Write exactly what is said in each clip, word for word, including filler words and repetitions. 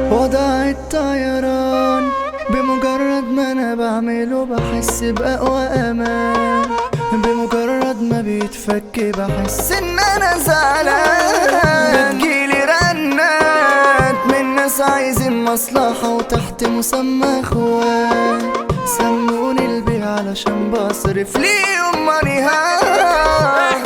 وضع الطيران بمجرد ما انا بعمله بحس بأقوى امان، بمجرد ما بيتفك بحس ان انا زعلان. بتجيلي رنات من ناس عايزين مصلحة وتحت مسمى اخوان، سموني البيع علشان بصرف ليهم ماني هان.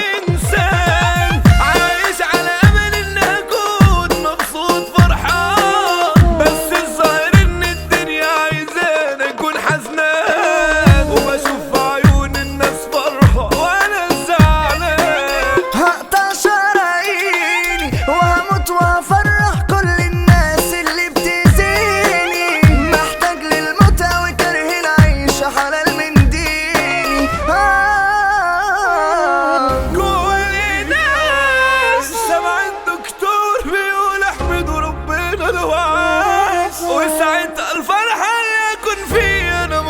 وساعتها الفرحة اللي أكون فيها أنا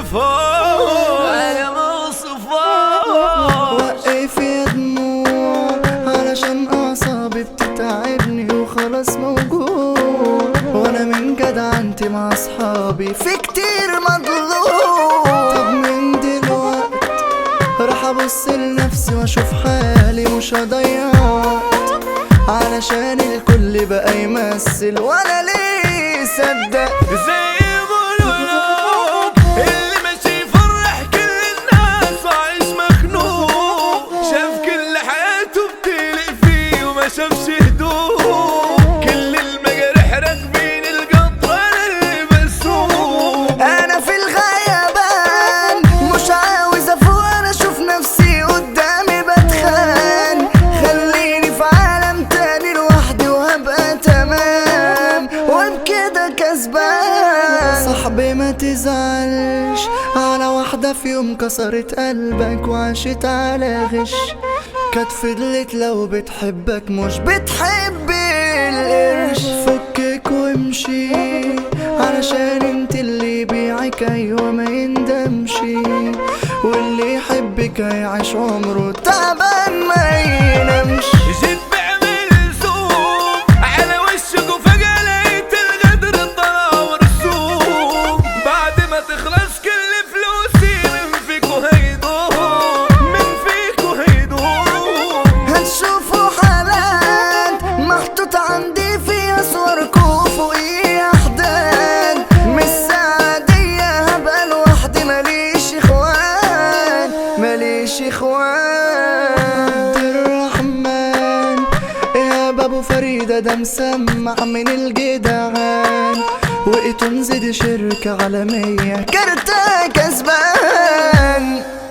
موصفها أنا موصفها. وقف يا دموع علشان أعصابي بتتعبني وخلاص موجوع، وأنا من جدعنتي مع أصحابي في كتير مضغوط. طب من دلوقت راح أبص لنفسي وأشوف حالي مش هضيع وقت، علشان الكل بقى يمثل وأنا ليه صدق. زي بقولوا اللي ماشي يفرح كل الناس وعايش مخنوق، شاف كل حياته بتقلق فيه وما شافش هدوء، كل المجارح راكبين القطر انا اللي بسوق. انا في الغيابان مش عاوز افوق، انا اشوف نفسي قدامي بتخان، خليني في عالم تاني لوحدي وهبقى تمام وبكده كسبان. صاحبي ما تزعلش على واحدة في يوم كسرت قلبك وعاشت على غش، كانت فضلت لو بتحبك مش بتحب القرش. فكك وامشي علشان انت اللي بيعك ايوه ما يندمش، واللي يحبك هيعيش عمره تعبان ما ينامش. جيت بعمل زوم على وشك وفجأة لقيت الغدر طلع مرسوم، بعد ما تخلص كل فلوسي من فيكو هيدوم من فيكو هيدوم. هتشوفوا حالات محطوط عندي في صوركوا فوقي احداد، مش سعادية هبقى لوحدي ماليش اخوان ماليش اخوان. عبد الرحمن يا بابو فريدة ده مسمع من الجدعان، وقيتوا نزيد شركة عالمية كارتة كسبان.